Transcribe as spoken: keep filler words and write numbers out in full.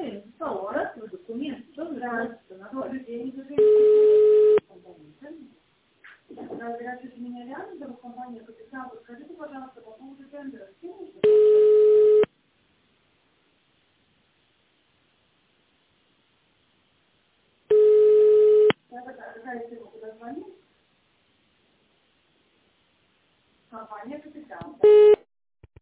я написала, раз документ, что нравится, на тот же день. Здравствуйте, меня рядом, зовут компания «Капитал». Подскажите, пожалуйста, по поводу тендера. Какая тема, куда звонить? Компания «Капитал».